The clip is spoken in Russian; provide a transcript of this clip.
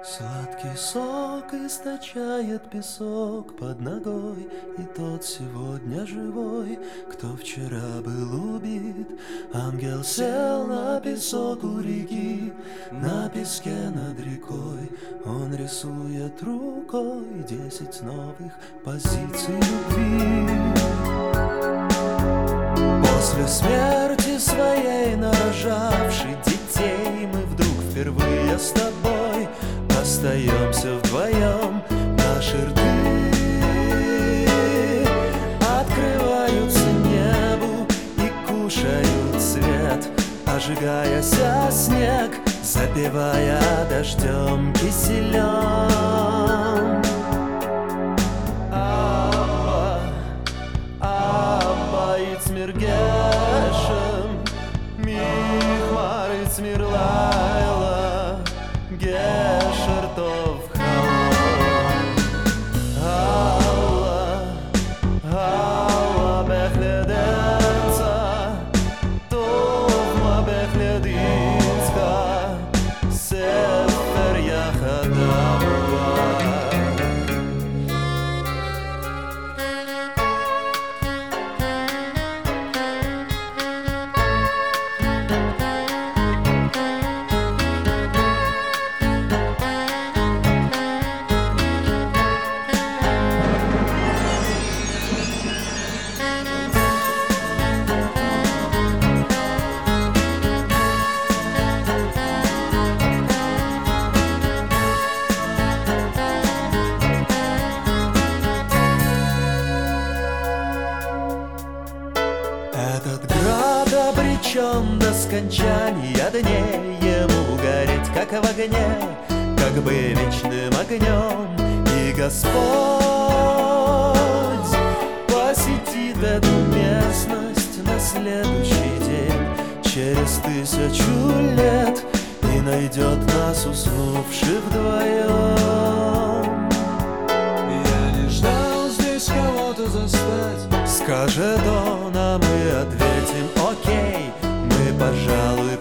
Сладкий сок источает песок под ногой, и тот сегодня живой, кто вчера был убит. Ангел сел на песок у реки, на песке над рекой. Он рисует рукой 10 новых позиций любви. После смерти своей нарожавшей детей мы вдруг впервые с тобой остаемся вдвоем. Наши рты открываются небу и кушают свет, ожигаясь о снег, запивая дождем киселем. Абба Ицмир Гешем, Михмар Ицмир Лайла, Гешер Тов Халом. Алла Бехледенца, Тов Бехлединска, Сефер Яхадава. Этот град обречен до скончания дней, ему гореть, как в огне, как бы вечным огнем. И Господь посетит эту местность на следующий день, через 1000 лет, и найдет нас уснувши вдвоем. Я не ждал здесь кого-то застать. Скажет он, а мы ответим: окей, мы, пожалуй,